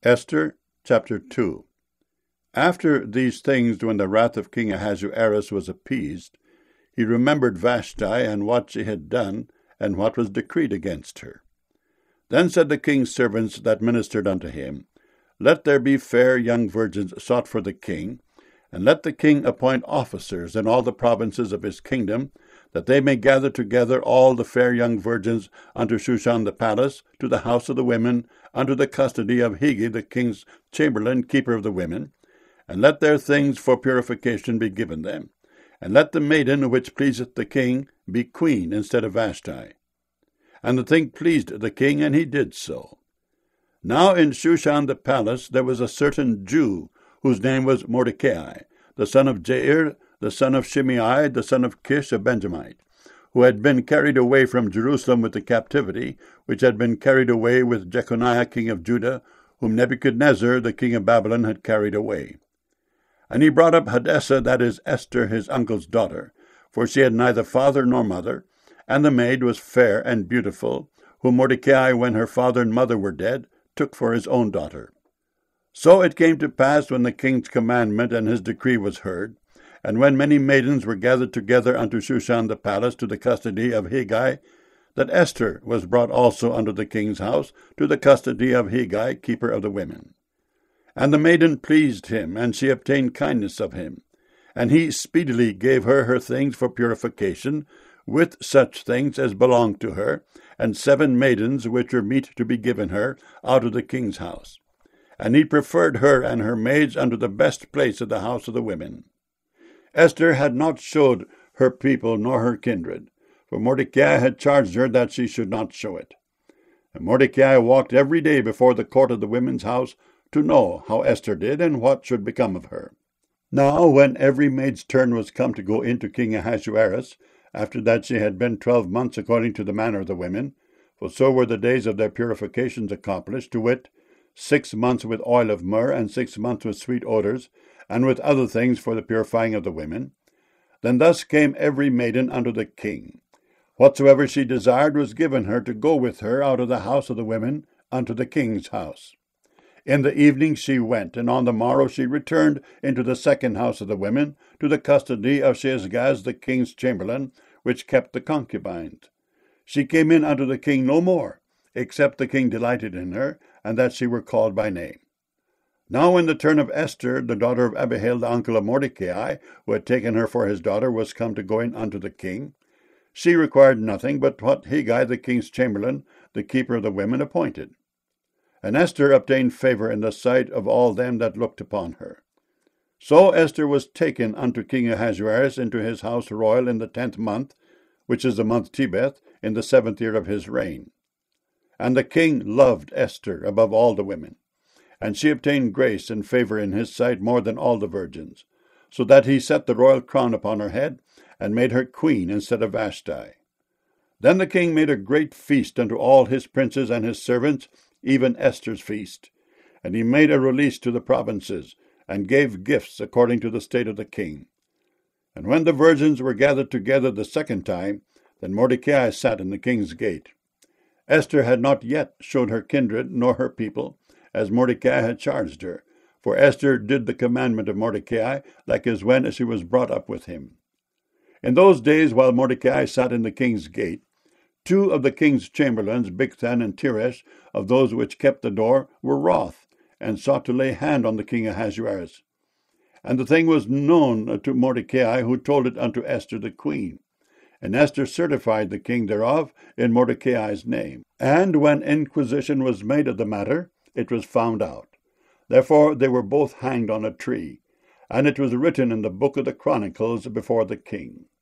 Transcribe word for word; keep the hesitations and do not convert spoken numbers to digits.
Esther chapter two. After these things, when the wrath of King Ahasuerus was appeased, he remembered Vashti and what she had done, and what was decreed against her. Then said the king's servants that ministered unto him, Let there be fair young virgins sought for the king, and let the king appoint officers in all the provinces of his kingdom, that they may gather together all the fair young virgins unto Shushan the palace, to the house of the women, unto the custody of Hegai the king's chamberlain, keeper of the women, and let their things for purification be given them, and let the maiden which pleaseth the king be queen instead of Vashti. And the thing pleased the king, and he did so. Now in Shushan the palace there was a certain Jew, whose name was Mordecai, the son of Jair, the son of Shimei, the son of Kish, a Benjamite, who had been carried away from Jerusalem with the captivity, which had been carried away with Jeconiah king of Judah, whom Nebuchadnezzar the king of Babylon had carried away. And he brought up Hadassah, that is Esther, his uncle's daughter, for she had neither father nor mother, and the maid was fair and beautiful, whom Mordecai, when her father and mother were dead, took for his own daughter. So it came to pass, when the king's commandment and his decree was heard, and when many maidens were gathered together unto Shushan the palace to the custody of Hegai, that Esther was brought also unto the king's house to the custody of Hegai, keeper of the women. And the maiden pleased him, and she obtained kindness of him. And he speedily gave her her things for purification, with such things as belonged to her, and seven maidens which were meet to be given her out of the king's house. And he preferred her and her maids unto the best place of the house of the women. Esther had not showed her people nor her kindred, for Mordecai had charged her that she should not show it. And Mordecai walked every day before the court of the women's house, to know how Esther did, and what should become of her. Now when every maid's turn was come to go into King Ahasuerus, after that she had been twelve months according to the manner of the women, for so were the days of their purifications accomplished, to wit, six months with oil of myrrh, and six months with sweet odors, and with other things for the purifying of the women, then thus came every maiden unto the king. Whatsoever she desired was given her to go with her out of the house of the women unto the king's house. In the evening she went, and on the morrow she returned into the second house of the women, to the custody of Shaashgaz the king's chamberlain, which kept the concubines. She came in unto the king no more, except the king delighted in her, and that she were called by name. Now when the turn of Esther, the daughter of Abihail, the uncle of Mordecai, who had taken her for his daughter, was come to go in unto the king, she required nothing but what Hegai the king's chamberlain, the keeper of the women, appointed. And Esther obtained favor in the sight of all them that looked upon her. So Esther was taken unto King Ahasuerus into his house royal in the tenth month, which is the month Tebeth, in the seventh year of his reign. And the king loved Esther above all the women, and she obtained grace and favor in his sight more than all the virgins, so that he set the royal crown upon her head, and made her queen instead of Vashti. Then the king made a great feast unto all his princes and his servants, even Esther's feast. And he made a release to the provinces, and gave gifts according to the state of the king. And when the virgins were gathered together the second time, then Mordecai sat in the king's gate. Esther had not yet showed her kindred nor her people, as Mordecai had charged her, for Esther did the commandment of Mordecai, like as when she was brought up with him. In those days, while Mordecai sat in the king's gate, two of the king's chamberlains, Bigthan and Teresh, of those which kept the door, were wroth, and sought to lay hand on the king Ahasuerus. And the thing was known to Mordecai, who told it unto Esther the queen. And Esther certified the king thereof in Mordecai's name. And when inquisition was made of the matter, it was found out. Therefore they were both hanged on a tree, and it was written in the book of the Chronicles before the king.